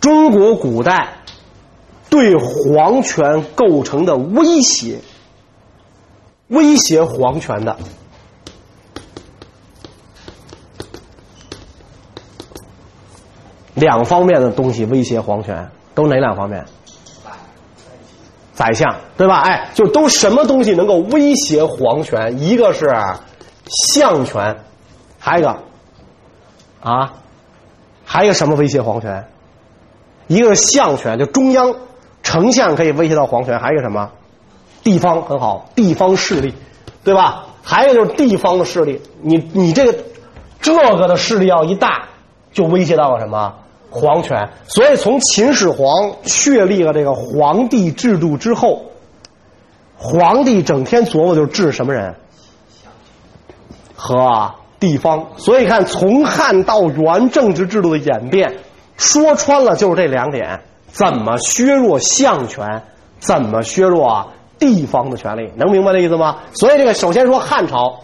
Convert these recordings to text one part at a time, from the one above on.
中国古代对皇权构成的威胁皇权的两方面的东西威胁皇权，都哪两方面？宰相，对吧？哎，就都什么东西能够威胁皇权？一个是相权，还有一个还有一个什么威胁皇权？一个是相权，就中央丞相可以威胁到皇权，还有一个什么？地方，很好，地方势力，对吧？还有就是地方的势力，你这个的势力要一大，就威胁到了什么？皇权。所以从秦始皇确立了这个皇帝制度之后，皇帝整天琢磨就是治什么人和地方。所以看从汉到元政治制度的演变，说穿了就是这两点：怎么削弱相权，怎么削弱地方的权利。能明白这意思吗？所以这个首先说汉朝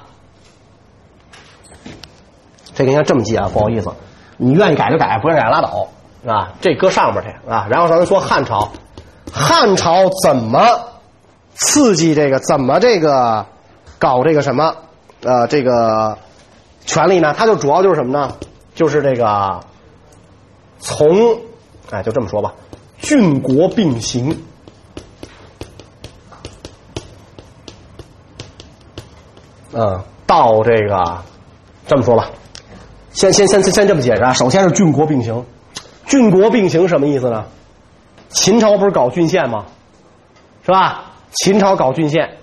这个应该这么记不好意思，你愿意改就改，不愿意改拉倒这搁上面去然后咱们说汉朝怎么刺激这个，怎么这个搞这个什么这个权利呢？它就主要就是什么呢？就是这个从就这么说吧，郡国并行，到这个这么说吧，先这么解释首先是郡国并行。郡国并行什么意思呢？秦朝不是搞郡县吗？是吧？秦朝搞郡县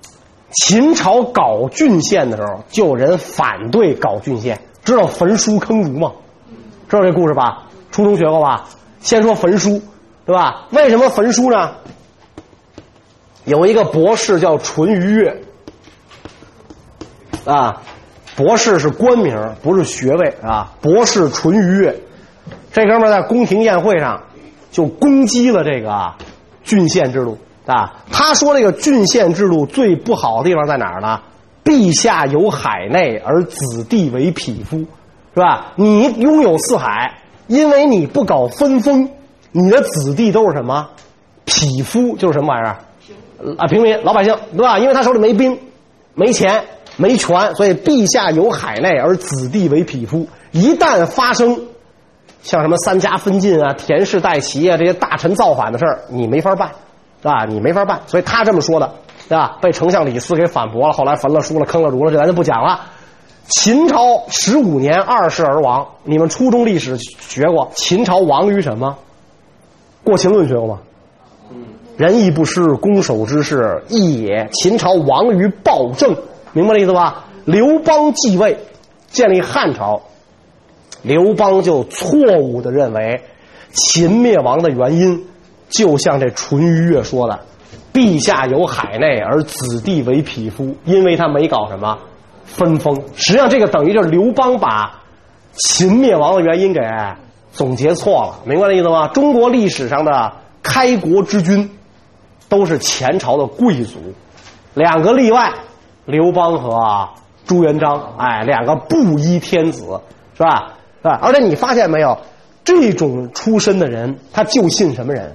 的时候，就有人反对搞郡县。知道焚书坑儒吗？知道这故事吧？初中学过吧？先说焚书，对吧？为什么焚书呢？有一个博士叫淳于越博士是官名，不是学位博士淳于越，这哥们在宫廷宴会上就攻击了这个郡县制度他说这个郡县制度最不好的地方在哪儿呢？陛下有海内而子弟为匹夫，是吧？你拥有四海，因为你不搞分封，你的子弟都是什么？匹夫，就是什么玩意儿平民老百姓，对吧？因为他手里没兵没钱没权，所以陛下有海内而子弟为匹夫。一旦发生像什么三家分晋田氏代齐这些大臣造反的事儿，你没法办，是吧？你没法办，所以他这么说的，对吧？被丞相李斯给反驳了，后来焚了书了，坑了儒了，这咱就不讲了。秦朝15年2世而亡，你们初中历史学过，秦朝亡于什么？过秦论学过吗？仁义不施，攻守之势义也。秦朝亡于暴政，明白这意思吧？刘邦继位，建立汉朝，刘邦就错误地认为秦灭亡的原因就像这淳于越说的，陛下有海内而子弟为匹夫，因为他没搞什么分封。实际上这个等于就是刘邦把秦灭亡的原因给总结错了，明白这意思吗？中国历史上的开国之君都是前朝的贵族，两个例外，刘邦和朱元璋，两个布衣天子，是吧？而且你发现没有，这种出身的人他就信什么人？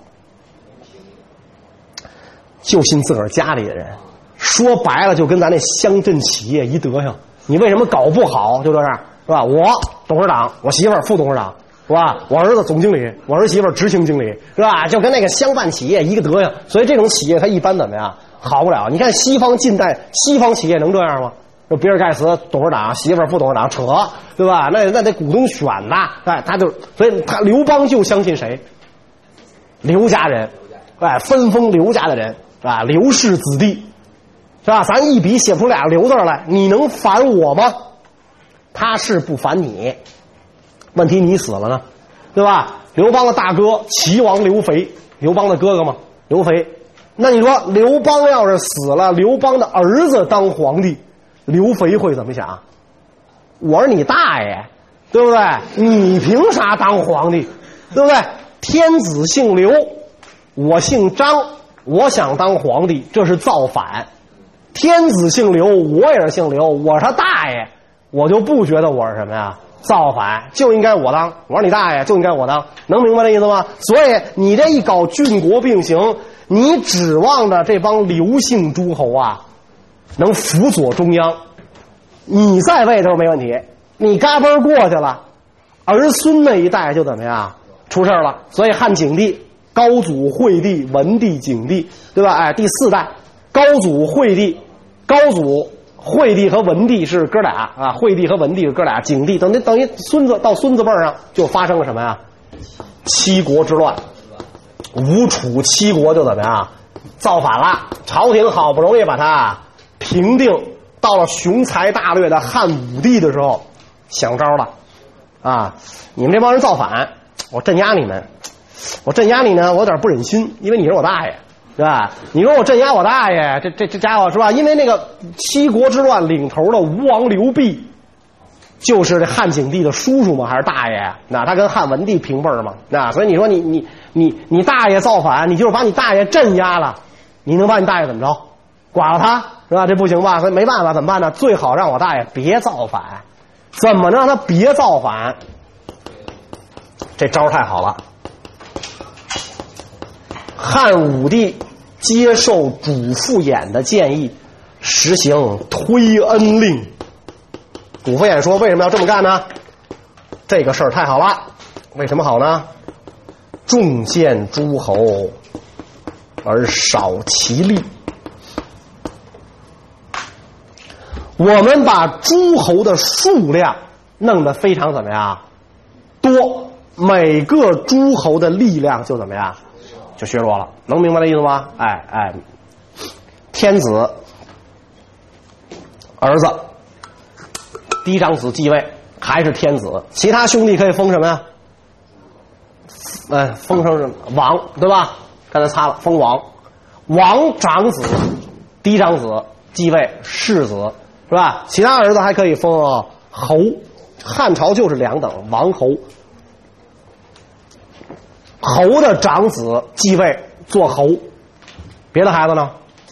就信自个儿家里的人。说白了就跟咱那乡镇企业一德行，你为什么搞不好就这样，是吧？我董事长，我媳妇儿副董事长，是吧？我儿子总经理，我儿媳妇儿执行经理，是吧？就跟那个乡办企业一个德行。所以这种企业它一般怎么样？好不了。你看西方近代西方企业能这样吗？就比尔盖茨董事长，媳妇儿副董事长，扯，对吧？那得股东选的，他就所以他刘邦就相信谁？刘家人，分封刘家的人，是吧？刘氏子弟，是吧？咱一笔写不出俩刘字来，你能烦我吗？他是不烦你，问题你死了呢，对吧？刘邦的大哥齐王刘肥，刘邦的哥哥嘛，刘肥。那你说刘邦要是死了，刘邦的儿子当皇帝，刘肥会怎么想？我是你大爷，对不对？你凭啥当皇帝，对不对？天子姓刘，我姓张，我想当皇帝，这是造反。天子姓刘，我也是姓刘，我是他大爷，我就不觉得我是什么呀？ 造反就应该我当，我说你大爷就应该我当，能明白这意思吗？所以你这一搞郡国并行，你指望着这帮刘姓诸侯啊能辅佐中央，你在位都没问题，你嘎嘣过去了，儿孙那一代就怎么样出事了。所以汉景帝高祖惠帝文帝景帝，对吧？哎，第4代高祖惠帝，高祖惠帝和文帝是哥俩啊，惠帝和文帝是哥俩，景帝等于孙子到孙子辈上就发生了什么呀？七国之乱，吴楚七国就怎么样造反了，朝廷好不容易把他平定，到了雄才大略的汉武帝的时候想招了啊，你们这帮人造反，我镇压你们，我镇压你呢，我有点不忍心，因为你是我大爷，对吧？你说我镇压我大爷，这家伙是吧？因为那个七国之乱领头的吴王刘濞，就是这汉景帝的叔叔吗？还是大爷？那他跟汉文帝平辈嘛？那所以你说你大爷造反，你就是把你大爷镇压了，你能把你大爷怎么着？剐了他是吧？这不行吧？所以没办法，怎么办呢？最好让我大爷别造反。怎么让他别造反？这招太好了。汉武帝接受主父偃的建议，实行推恩令。主父偃说：“为什么要这么干呢？这个事儿太好了。为什么好呢？重见诸侯而少其力。我们把诸侯的数量弄得非常怎么样多，每个诸侯的力量就怎么样就削弱了，能明白这意思吗？哎，天子儿子嫡长子继位还是天子，其他兄弟可以封什么呀？封成什么王，对吧？刚才擦了，封王，王长子嫡长子继位世子，是吧？其他儿子还可以封侯，汉朝就是2等王侯，侯的长子继位做侯，别的孩子呢？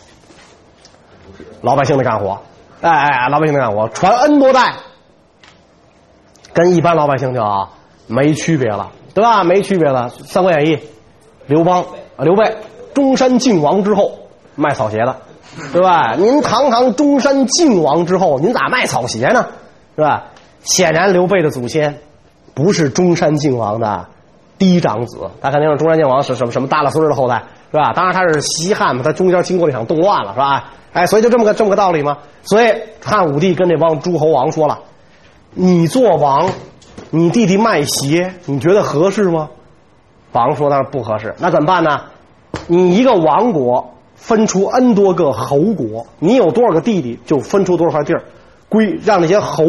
老百姓的干活，老百姓的干活传 N 多代，跟一般老百姓就没区别了，对吧？没区别了。《三国演义》，刘备中山靖王之后卖草鞋的，对吧？您堂堂中山靖王之后，您咋卖草鞋呢？是吧？显然刘备的祖先不是中山靖王的嫡长子，他肯定是中山靖王是什么大了孙的后代，是吧？当然他是西汉嘛，他中间经过了一场动乱了，是吧？所以就这么个道理嘛。所以汉武帝跟这帮诸侯王说了，你做王，你弟弟卖鞋，你觉得合适吗？王说那不合适，那怎么办呢？你一个王国分出 N 多个侯国，你有多少个弟弟就分出多少块地儿，让那些侯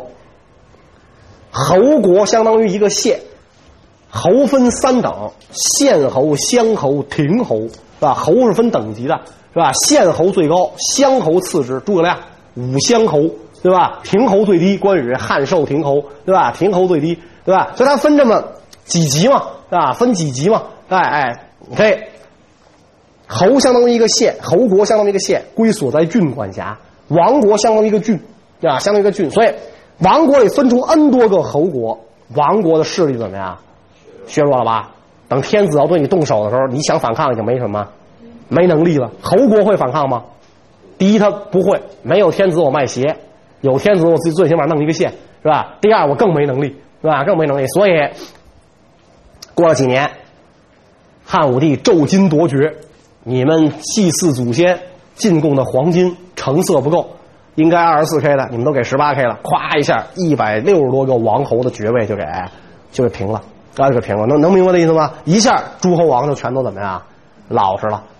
国相当于一个县，侯分3等，县侯、乡侯、亭侯，是吧？侯是分等级的，是吧？县侯最高，乡侯次之，诸葛亮5乡侯，对吧？亭侯最低，关羽汉寿亭侯，对吧？亭侯最低，对吧？所以他分这么几级嘛，对吧？分几级嘛，你可以，侯相当于一个县，侯国相当于一个县，归所在郡管辖，王国相当于一个郡，对吧？相当于一个郡，所以王国里分出 N 多个侯国，王国的势力怎么样？削弱了吧？等天子要对你动手的时候，你想反抗已经没能力了。侯国会反抗吗？第一，他不会，没有天子我卖鞋，有天子我自己最起码弄一个县，是吧？第二，我更没能力，是吧？更没能力。所以过了几年，汉武帝骤金夺爵，你们祭祀祖先进贡的黄金成色不够，应该24K 的，你们都给18K 了，咵一下160多个王侯的爵位就给平了，就给平了。能明白这意思吗？一下诸侯王就全都怎么样老实了。